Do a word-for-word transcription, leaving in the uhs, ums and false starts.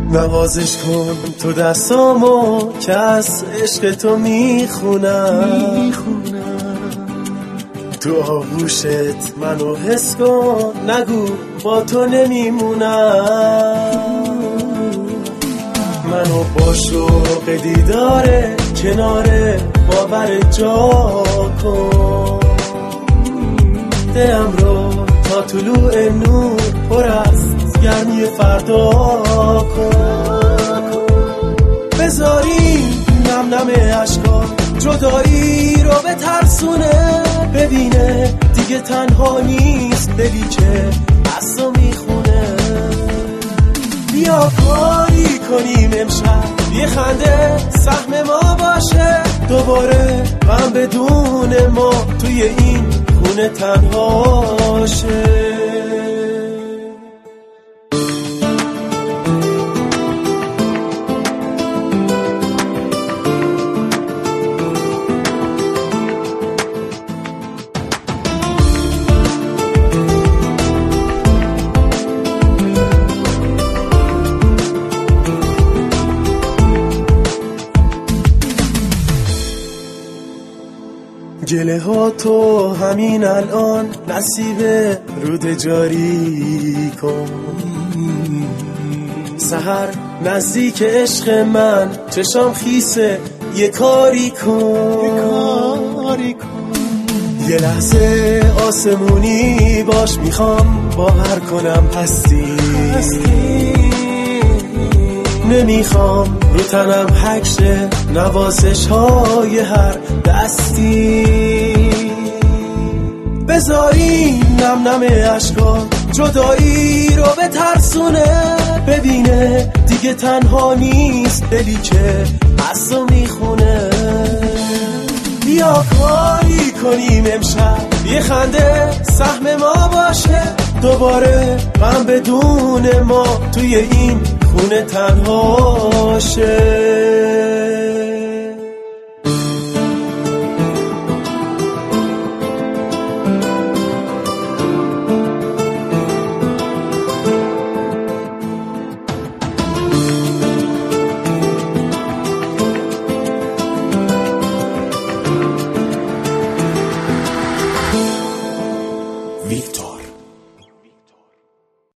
نوازش کن تو دستامو که از عشق تو میخونم، تو آغوشت منو حس کن، نگو با تو نمیمونم. منو با شوق دیداره کناره باور جا کن، دلم رو تا طلوع نور پر از گرمی فردا کن. بذاریم نم نم اشکا جدایی رو به ترسونه، ببینه دیگه تنها نیست دلی که بسا میخونه. بیا کاری کنیم امشب یه خنده سهم ما باشه، دوباره غم بدون ما توی این خونه تنها شه. گله ها تو همین الان نصیب رود جاری کن، سحر نزدیک عشق من چشام خیسه یه کاری کن. یه لحظه آسمونی باش میخوام باور کنم هستی، نمیخوام رو تنم حکشه نوازش های هر دستی. بذاریم نم نم اشکا جدایی رو به ترسونه، ببینه دیگه تنها نیست دلی که بسا میخونه. بیا کاری کنیم امشب یه خنده سهم ما باشه، دوباره غم بدون ما توی این خونه تنها شه. Victor.